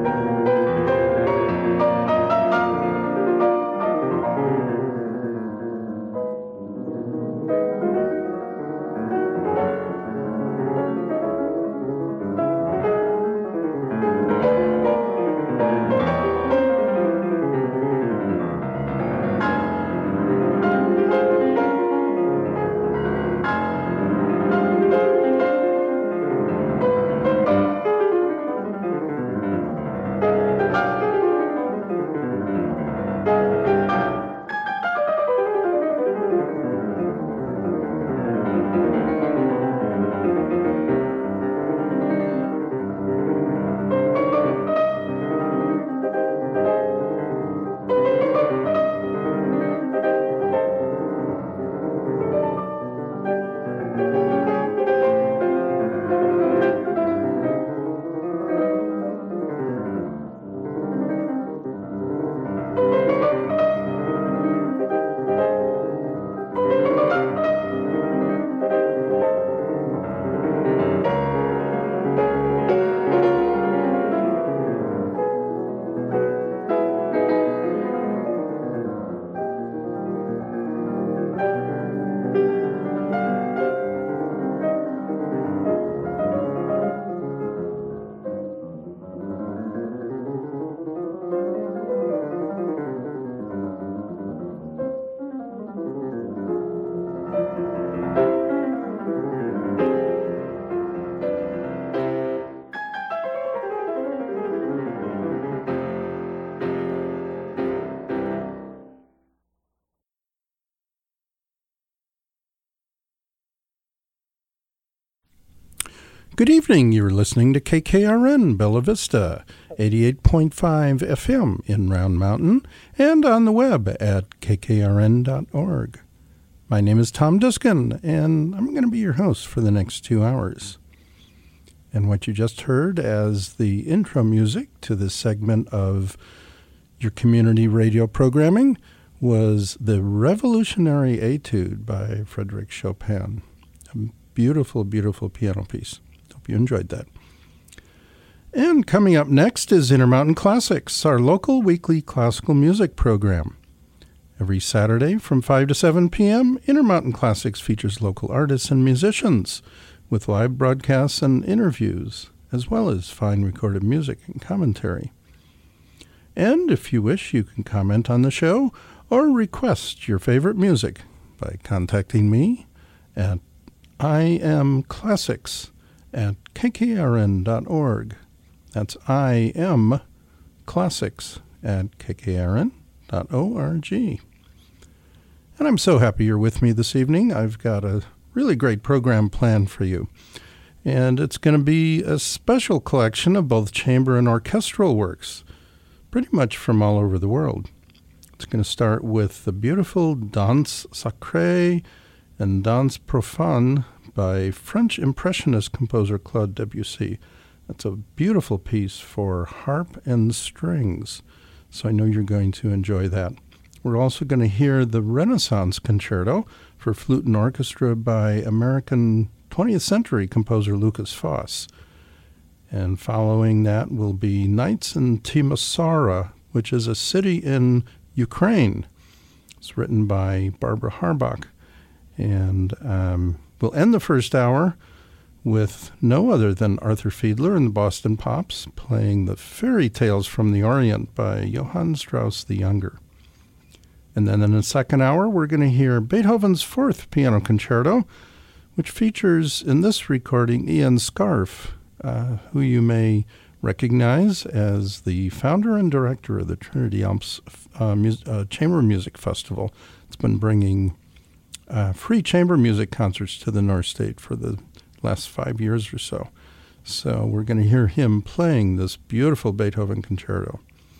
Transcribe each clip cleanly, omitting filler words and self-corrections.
Good evening. You're listening to KKRN Bella Vista, 88.5 FM in Round Mountain and on the web at kkrn.org. My name is Tom Diskin, and I'm going to be your host for the next 2 hours. And what you just heard as the intro music to this segment of your community radio programming was the Revolutionary Etude by Frédéric Chopin. A beautiful, beautiful piano piece. Hope you enjoyed that. And coming up next is Intermountain Classics, our local weekly classical music program. Every Saturday from 5 to 7 p.m., Intermountain Classics features local artists and musicians with live broadcasts and interviews, as well as fine recorded music and commentary. And if you wish, you can comment on the show or request your favorite music by contacting me at imclassics@kkrn.org. That's imclassics@kkrn.org. And I'm so happy you're with me this evening. I've got a really great program planned for you. And it's going to be a special collection of both chamber and orchestral works, pretty much from all over the world. It's going to start with the beautiful Danse Sacrée and Danse Profane by French Impressionist composer Claude Debussy. That's a beautiful piece for harp and strings, so I know you're going to enjoy that. We're also going to hear the Renaissance Concerto for flute and orchestra by American 20th century composer Lucas Foss. And following that will be Nights in Timisoara, which is a city in Ukraine. It's written by Barbara Harbach. And we'll end the first hour with no other than Arthur Fiedler and the Boston Pops playing the Fairy Tales from the Orient by Johann Strauss the Younger. And then in the second hour, we're going to hear Beethoven's Fourth Piano Concerto, which features in this recording Ian Scarf, who you may recognize as the founder and director of the Trinity Alps Chamber Music Festival. It's been bringing free chamber music concerts to the North State for the last 5 years or so. So we're going to hear him playing this beautiful Beethoven concerto.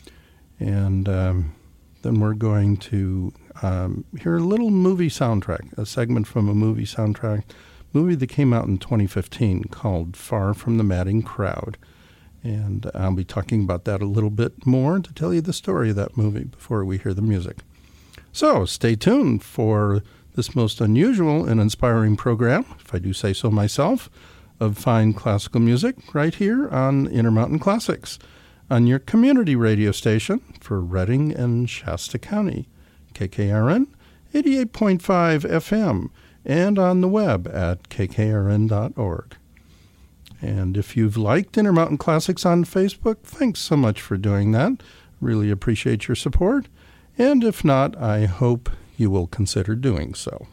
And then we're going to hear a little movie soundtrack, a segment from a movie soundtrack, movie that came out in 2015 called Far from the Madding Crowd. And I'll be talking about that a little bit more to tell you the story of that movie before we hear the music. So stay tuned for this most unusual and inspiring program, if I do say so myself, of fine classical music right here on Intermountain Classics. on your community radio station for Redding and Shasta County, KKRN 88.5 FM, and on the web at kkrn.org. And if you've liked Intermountain Classics on Facebook, thanks so much for doing that. Really appreciate your support. And if not, I hope you will consider doing so.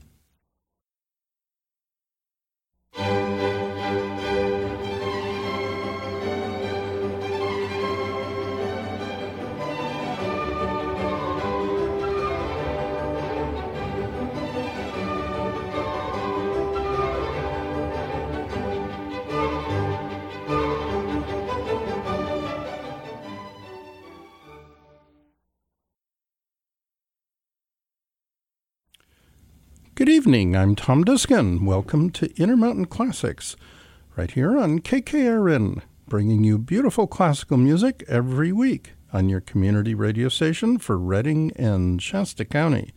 Good evening, I'm Tom Diskin. Welcome to Intermountain Classics, right here on KKRN, bringing you beautiful classical music every week on your community radio station for Redding and Shasta County.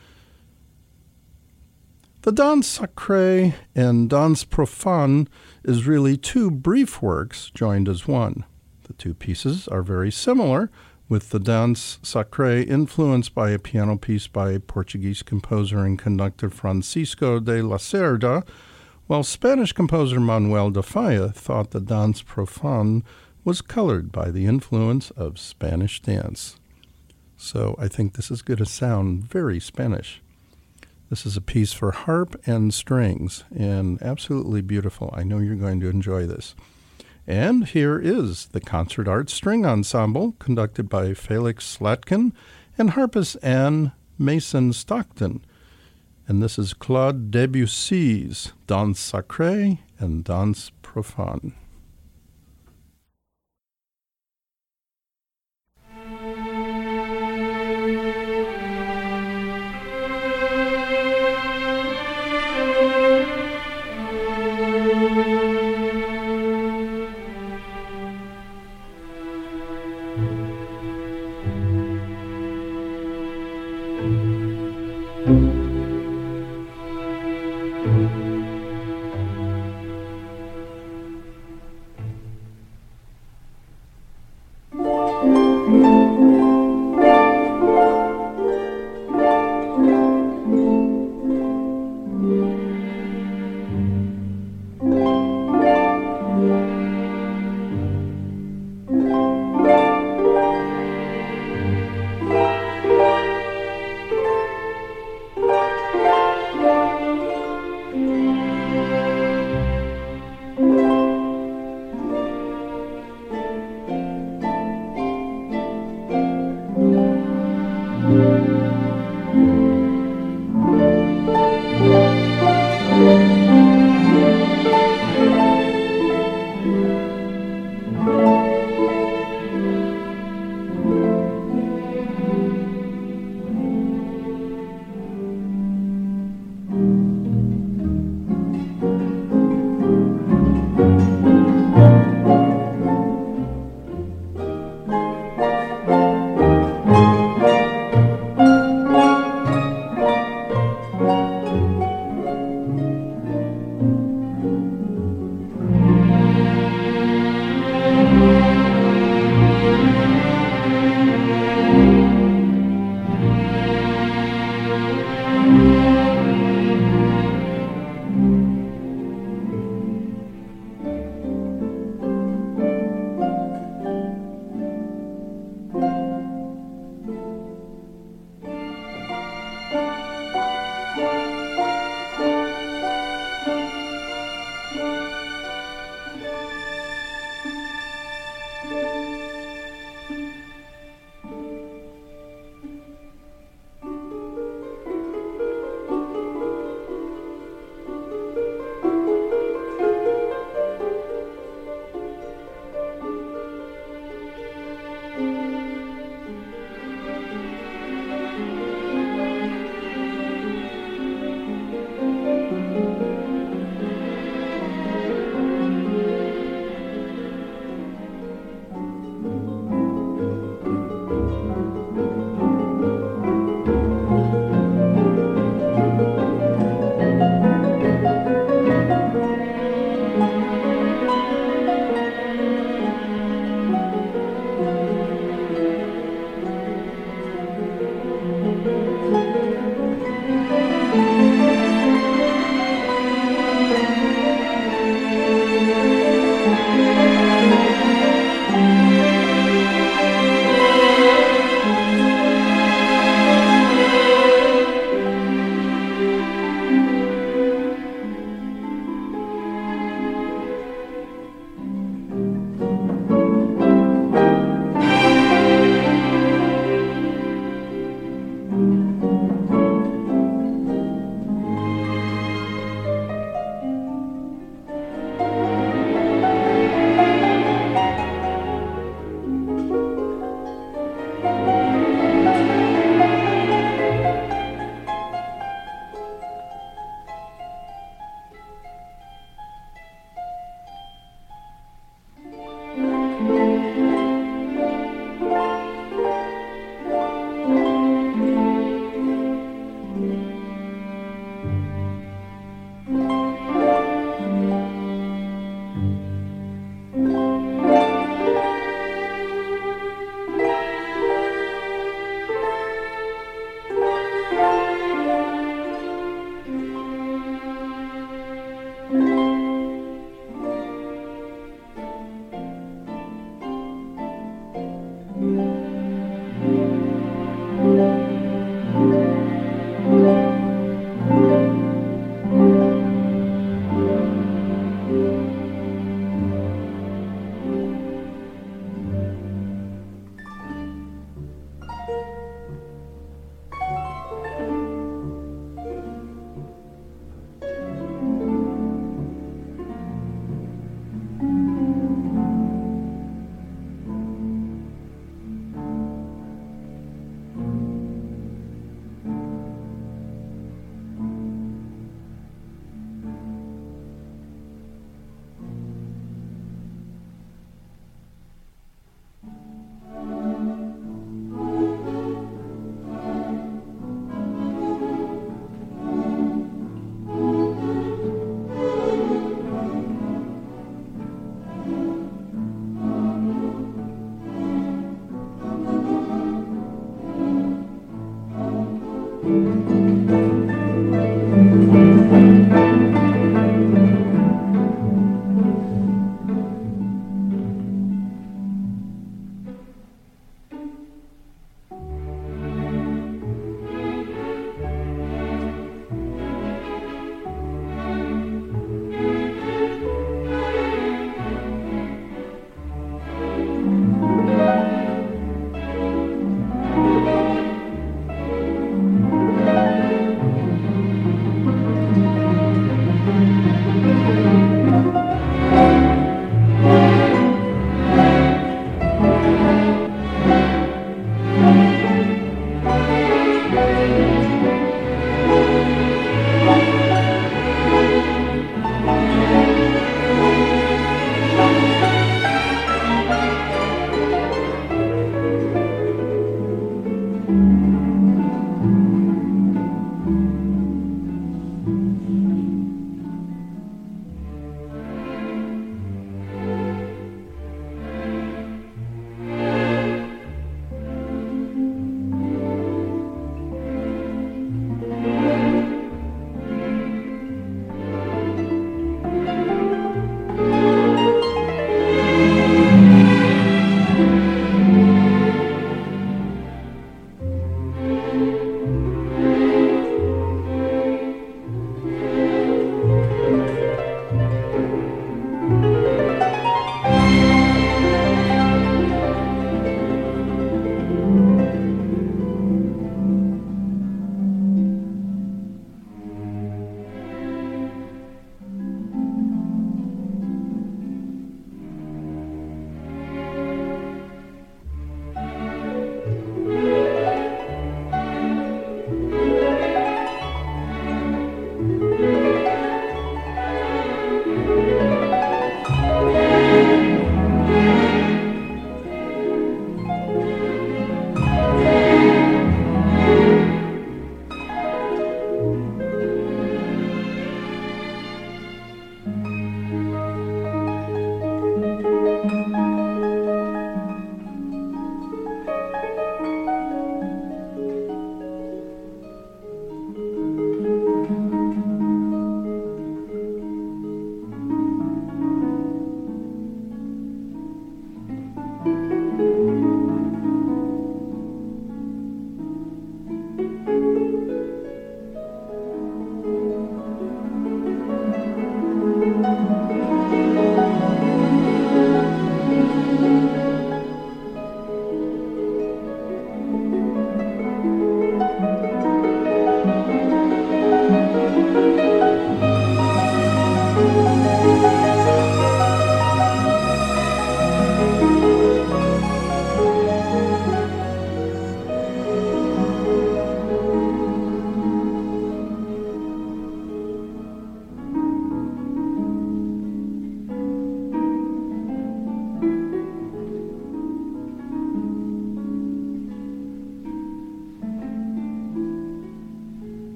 The Danse Sacrée and Danse Profane is really two brief works joined as one. The two pieces are very similar, with the Danse Sacrée influenced by a piano piece by Portuguese composer and conductor Francisco de Lacerda, while Spanish composer Manuel de Falla thought the Danse Profane was colored by the influence of Spanish dance. So I think this is going to sound very Spanish. This is a piece for harp and strings, and absolutely beautiful. I know you're going to enjoy this. And here is the Concert Art String Ensemble, conducted by Felix Slatkin and harpist Anne Mason Stockton. And this is Claude Debussy's Danse Sacrée and Danse Profane.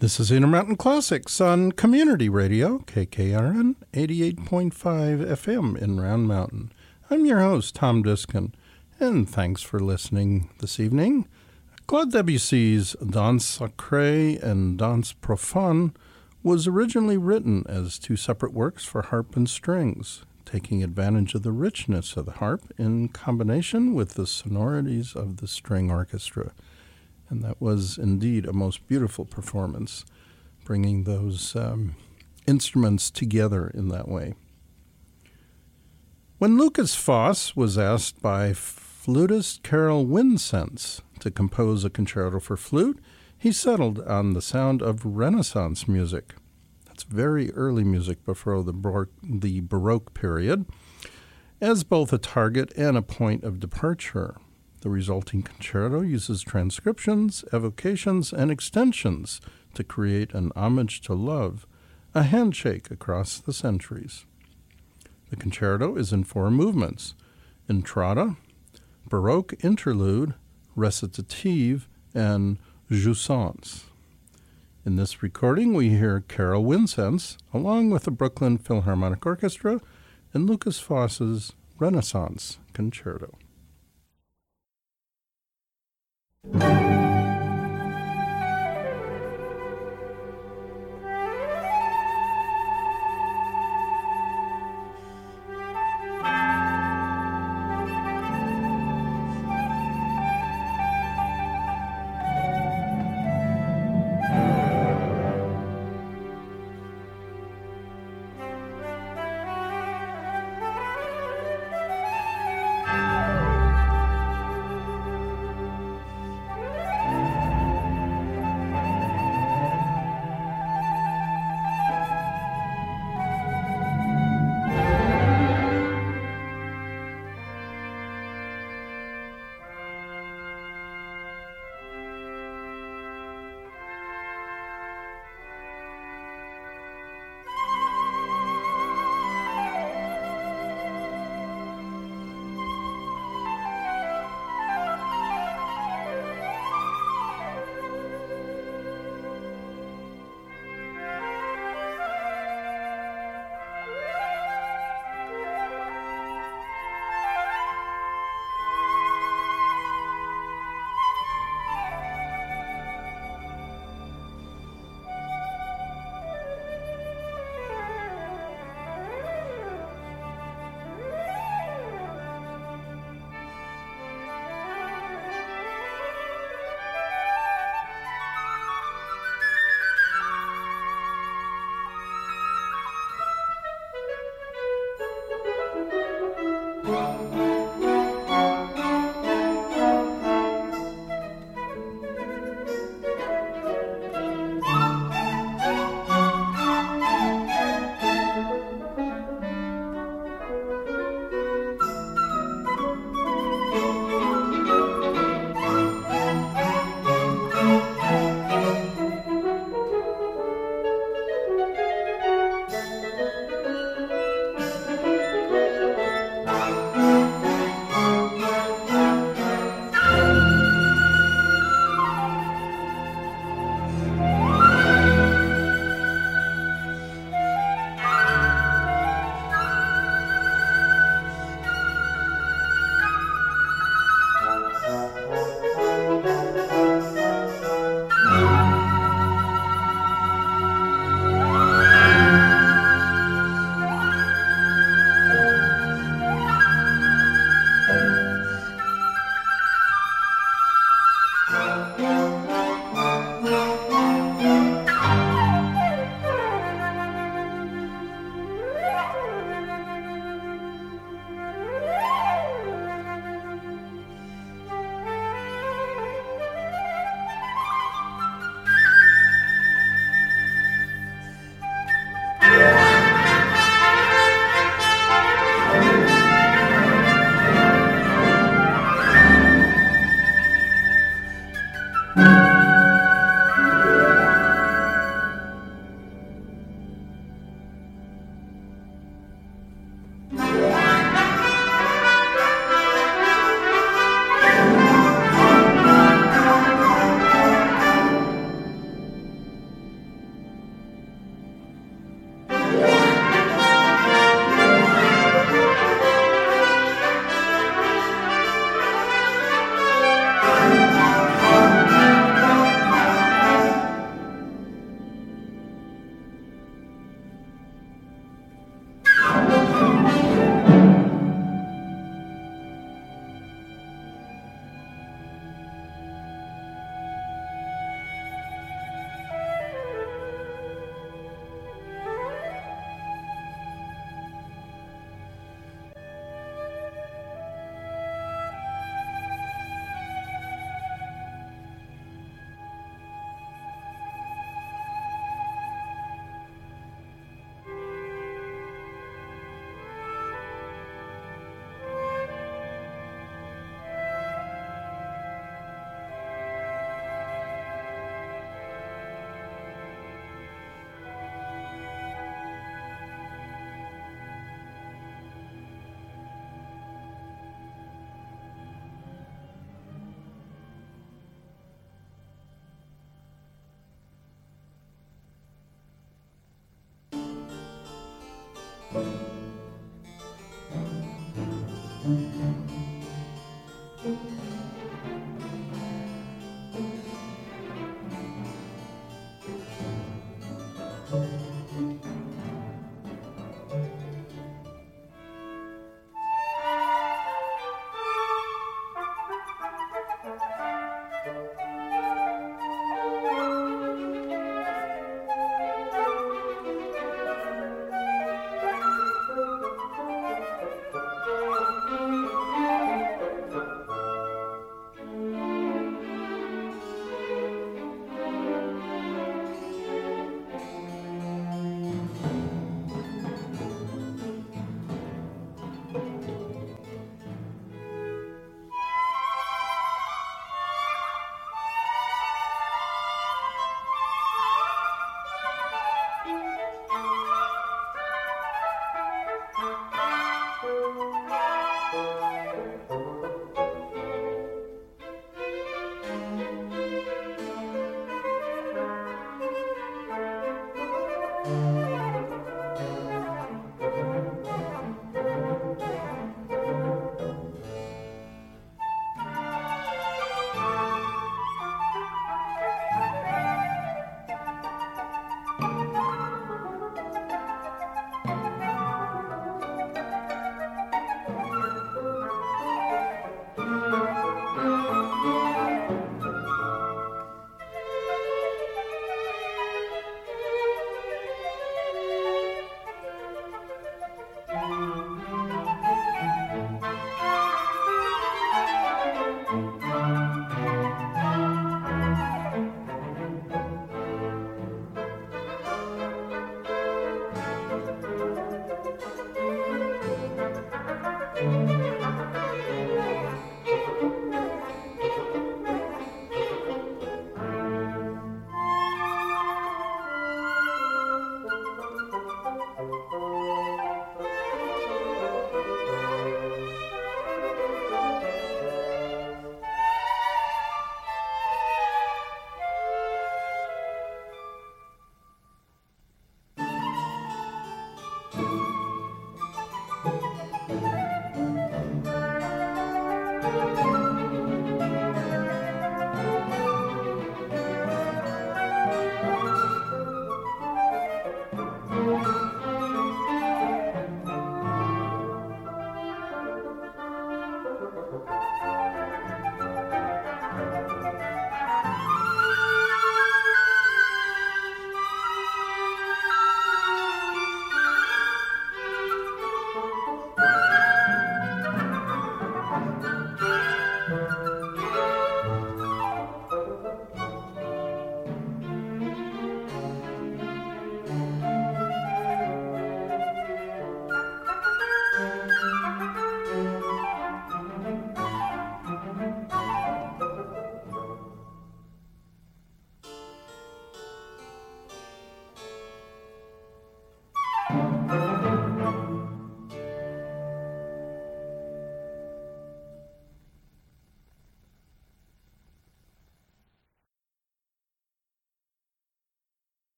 This is Intermountain Classics on Community Radio, KKRN 88.5 FM in Round Mountain. I'm your host, Tom Diskin, and thanks for listening this evening. Claude Debussy's Danse Sacrée and Danse Profane was originally written as two separate works for harp and strings, taking advantage of the richness of the harp in combination with the sonorities of the string orchestra. And that was indeed a most beautiful performance, bringing those instruments together in that way. When Lukas Foss was asked by flutist Carol Winsense to compose a concerto for flute, he settled on the sound of Renaissance music. That's very early music before the Baroque period, as both a target and a point of departure. The resulting concerto uses transcriptions, evocations, and extensions to create an homage to love, a handshake across the centuries. The concerto is in 4 movements: entrada, Baroque interlude, recitative, and jouissance. In this recording, we hear Carol Winsense, along with the Brooklyn Philharmonic Orchestra, and Lukas Foss's Renaissance Concerto.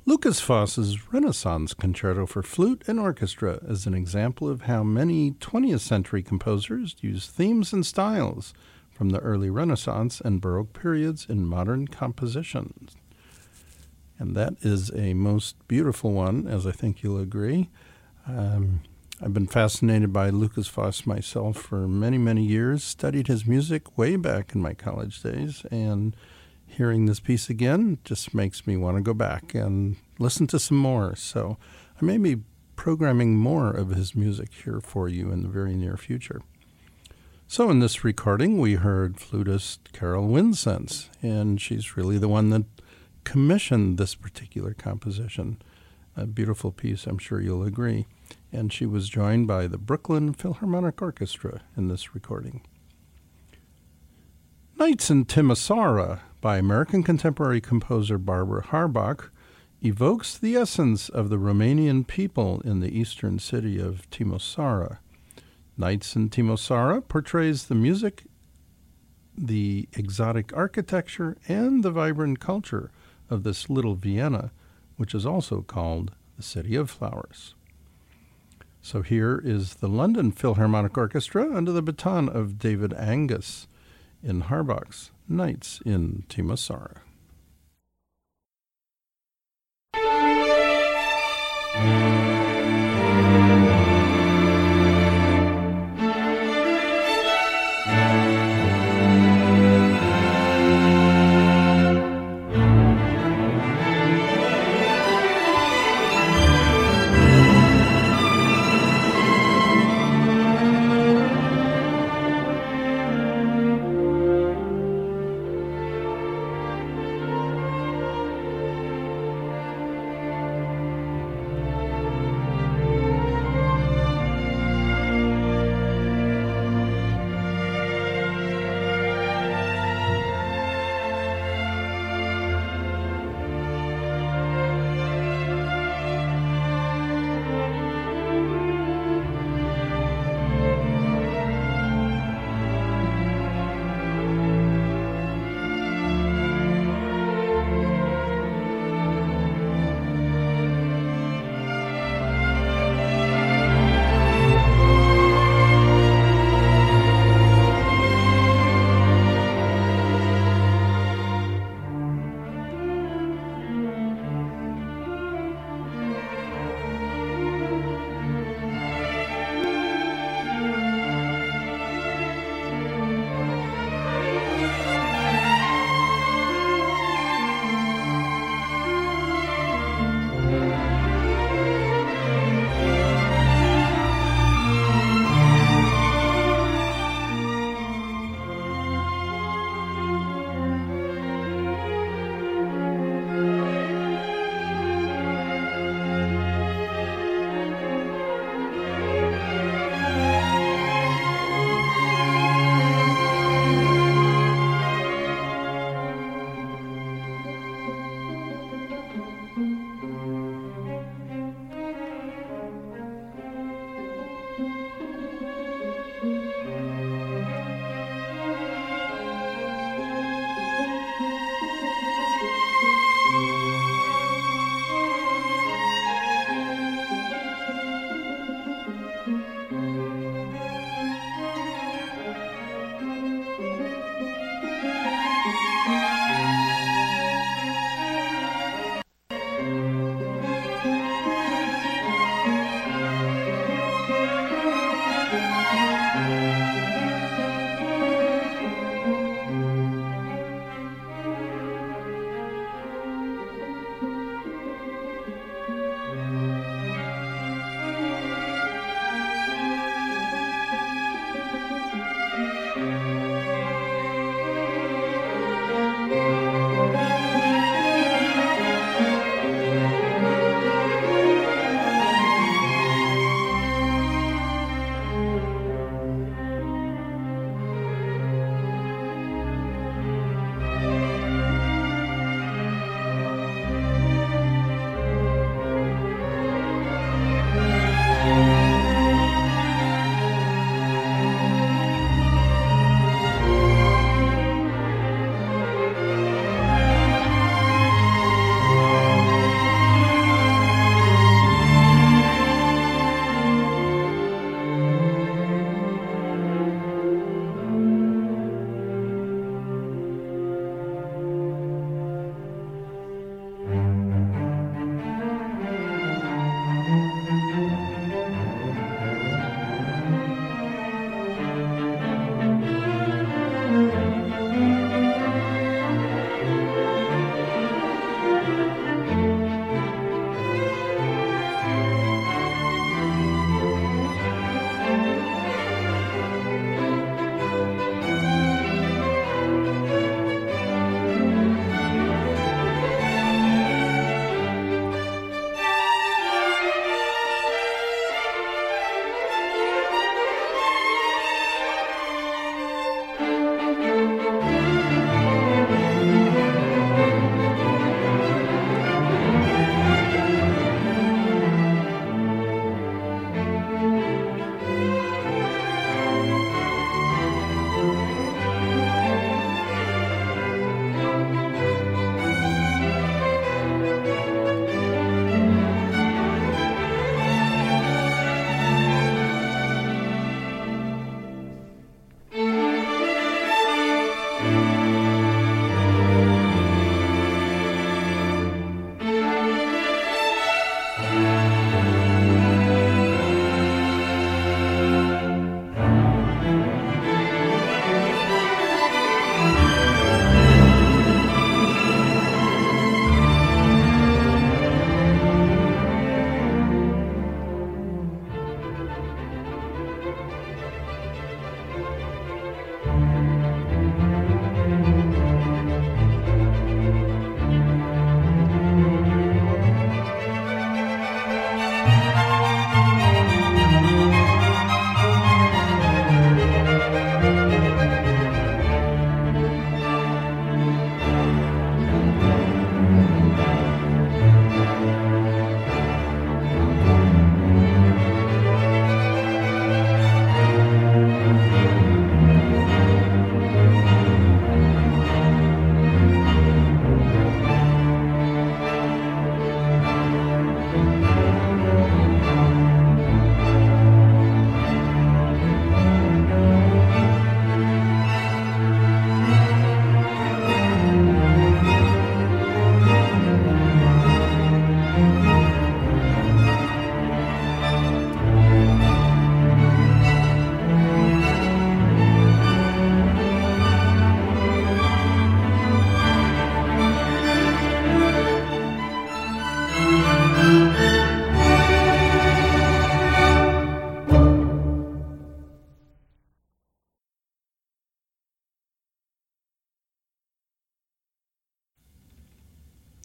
Lukas Foss's Renaissance Concerto for Flute and Orchestra is an example of how many 20th century composers used themes and styles from the early Renaissance and Baroque periods in modern compositions. And that is a most beautiful one, as I think you'll agree. I've been fascinated by Lukas Foss myself for many, many years, studied his music way back in my college days, and hearing this piece again just makes me want to go back and listen to some more. So I may be programming more of his music here for you in the very near future. So in this recording, we heard flutist Carol Winsense, and she's really the one that commissioned this particular composition. A beautiful piece, I'm sure you'll agree. And she was joined by the Brooklyn Philharmonic Orchestra in this recording. Nights in Timisoara by American contemporary composer Barbara Harbach evokes the essence of the Romanian people in the eastern city of Timisoara. Nights in Timisoara portrays the music, the exotic architecture, and the vibrant culture of this little Vienna, which is also called the City of Flowers. So here is the London Philharmonic Orchestra under the baton of David Angus in Harbach's Nights in Timisoara.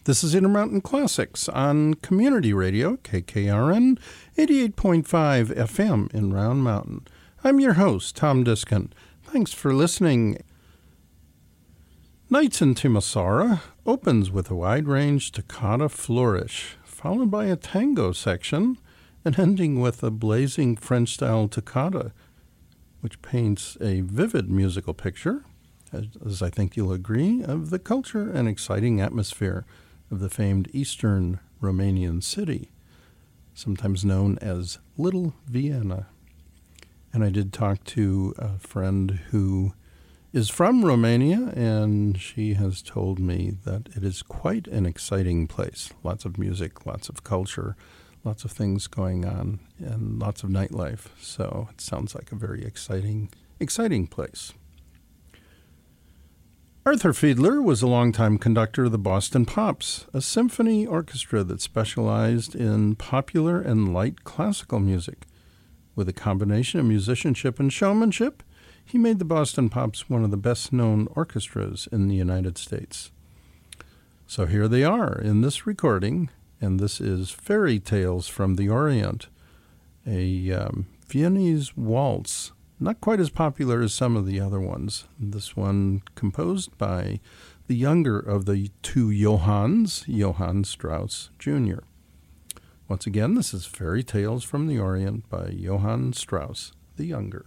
This is Intermountain Classics on Community Radio, KKRN, 88.5 FM in Round Mountain. I'm your host, Tom Diskin. Thanks for listening. Nights in Timisoara opens with a wide-range toccata flourish, followed by a tango section, and ending with a blazing French-style toccata, which paints a vivid musical picture, as I think you'll agree, of the culture and exciting atmosphere of the famed eastern Romanian city, sometimes known as Little Vienna. And I did talk to a friend who is from Romania, and she has told me that it is quite an exciting place. Lots of music, lots of culture, lots of things going on, and lots of nightlife. So it sounds like a very exciting place. Arthur Fiedler was a longtime conductor of the Boston Pops, a symphony orchestra that specialized in popular and light classical music. With a combination of musicianship and showmanship, he made the Boston Pops one of the best-known orchestras in the United States. So here they are in this recording, and this is Fairy Tales from the Orient, a Viennese waltz. Not quite as popular as some of the other ones. This one composed by the younger of the two Johanns, Johann Strauss Jr. Once again, this is Fairy Tales from the Orient by Johann Strauss the Younger.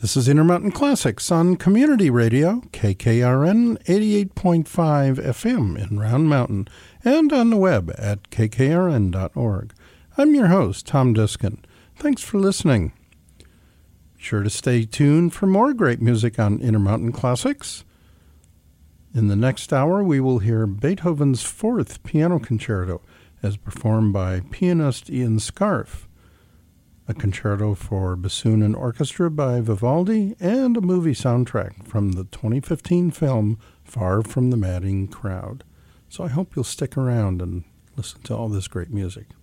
This is Intermountain Classics on Community Radio, KKRN 88.5 FM in Round Mountain, and on the web at kkrn.org. I'm your host, Tom Diskin. Thanks for listening. Be sure to stay tuned for more great music on Intermountain Classics. In the next hour, we will hear Beethoven's Fourth Piano Concerto as performed by pianist Ian Scarf, a concerto for bassoon and orchestra by Vivaldi, and a movie soundtrack from the 2015 film Far from the Madding Crowd. So I hope you'll stick around and listen to all this great music.